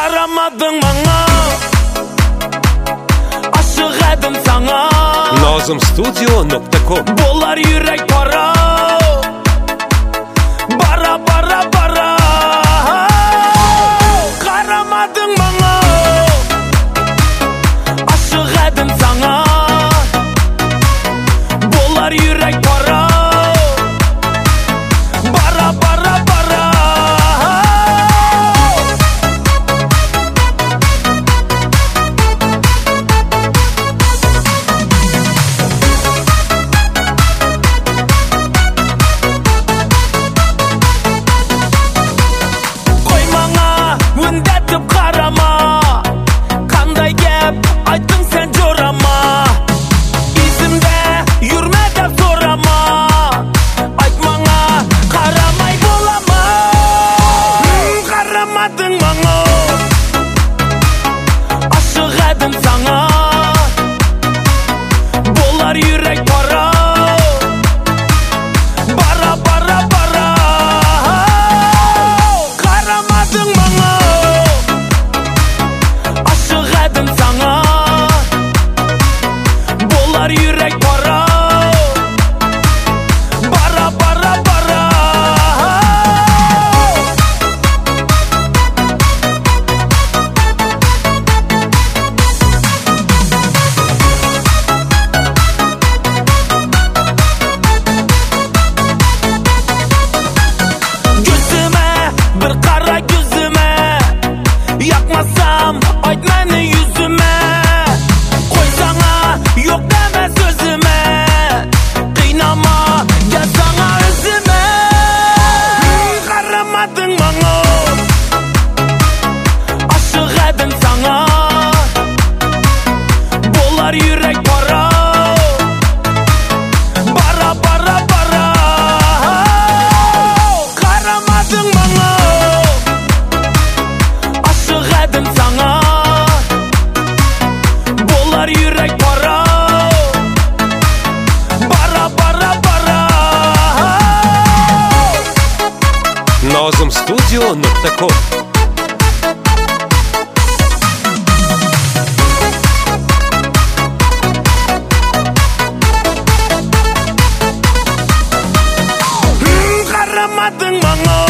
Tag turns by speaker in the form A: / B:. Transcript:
A: қарамадың маңа, ашық әдім саңа.
B: Nazımstudio.com
A: Болар үйрек пара, бара бара бара. Қарамадың маңа, ашық әдім саңа. Болар үйрек пара, бара бара бара. Үндетіп қарама, қандай кеп айттың сен жорама. Исімде үрме деп сорама, айтмаңа қарамай болама. Қарамадың маңа, ашық әдім саңа. Болар үйрек пара, бара бара бара. Қарамадың маңа, ашық әдім саңа. Болар үйрек пара, бара бара бара. Gözüme bir qara gözüme, yakmasam ayt meni yüzüme. Qo'ysana yo'q deme sözüme, qiynama yazsana özüme. Qaramadың manga, ашық әдім саңа. Болар үйрek para, bара bара bара. Қарамадың маңа, ашық әдім саңа. Болар үйрек пара, бара бара бара.
B: Nazımstudio.com
A: Қарамадың маңа,